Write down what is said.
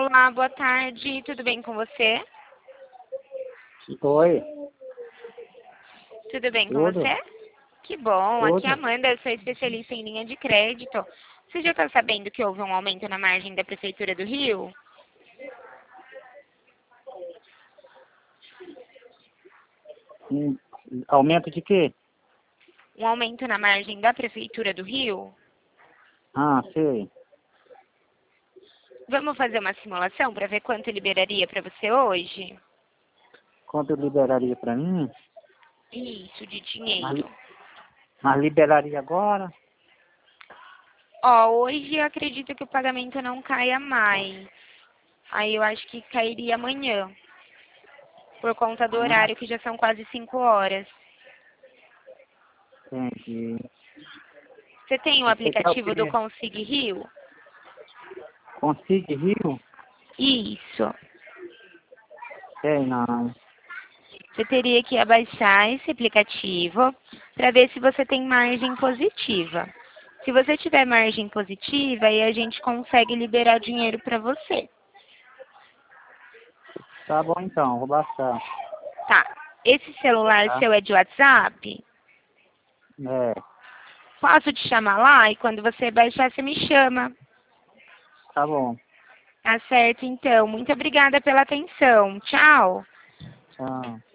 Olá, boa tarde. Tudo bem com você? Oi, Tudo bem com tudo, você? Que bom. Aqui é a tudo. Amanda, eu sou especialista em linha de crédito. Você já está sabendo que houve um aumento na margem da Prefeitura do Rio? Hum, Aumento de quê? Um aumento na margem da Prefeitura do Rio? Ah, sei. Vamos fazer uma simulação para ver quanto liberaria para você hoje? Quanto liberaria para mim? Isso, de Mas, dinheiro. mas liberaria agora? Ó, hoje eu acredito que o pagamento não caia mais. Aí eu acho que cairia amanhã, por conta do Ah, horário que já são quase 5 horas. entendi. Você tem o Você quer o aplicativo do quê? Consig Rio? Consigo Rio? Isso. Sei não. Você teria que abaixar esse aplicativo para ver se você tem margem positiva. Se você tiver margem positiva, aí a gente consegue liberar dinheiro para você. Tá bom então, vou baixar. Tá. Esse celular Tá? seu é de WhatsApp? É, Posso te chamar lá e quando você baixar, você me chama. tá bom. Tá certo, então. Muito obrigada pela atenção. Tchau. Tchau.